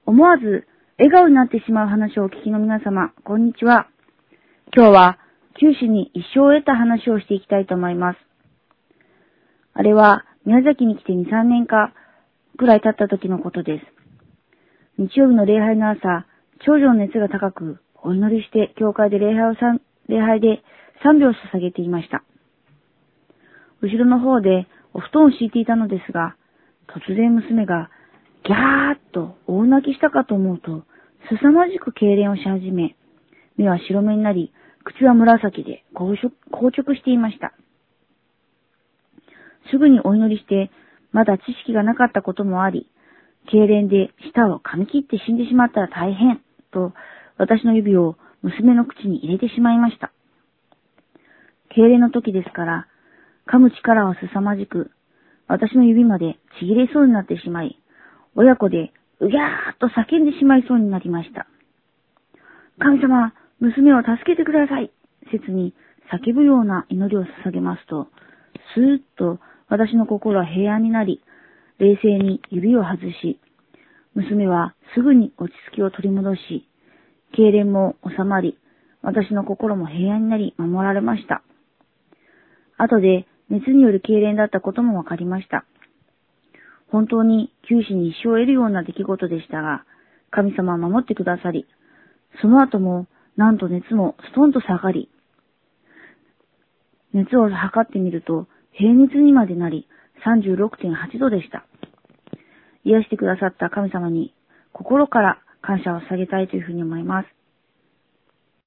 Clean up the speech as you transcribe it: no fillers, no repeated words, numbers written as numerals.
思わず笑顔になってしまう話をお聞きの皆様、こんにちは。今日は九死に一生を得た話をしていきたいと思います。あれは宮崎に来て2、3年かくらい経った時のことです。日曜日の礼拝の朝、長女の熱が高く、お祈りして教会で礼拝で賛美を捧げていました。後ろの方でお布団を敷いていたのですが、突然娘がギャーッと大泣きしたかと思うと、凄まじく痙攣をし始め、目は白目になり、口は紫で硬直していました。すぐにお祈りして、まだ知識がなかったこともあり、痙攣で舌を噛み切って死んでしまったら大変、と私の指を娘の口に入れてしまいました。痙攣の時ですから、噛む力は凄まじく、私の指までちぎれそうになってしまい、親子でうぎゃーっと叫んでしまいそうになりました。神様、娘を助けてください。切に叫ぶような祈りを捧げますと、スーッと私の心は平安になり、冷静に指を外し、娘はすぐに落ち着きを取り戻し、痙攣も収まり、私の心も平安になり守られました。後で熱による痙攣だったこともわかりました。本当に九死に一生を得るような出来事でしたが、神様は守ってくださり、その後もなんと熱もストンと下がり、熱を測ってみると平熱にまでなり 36.8 度でした。癒してくださった神様に心から感謝を捧げたいというふうに思います。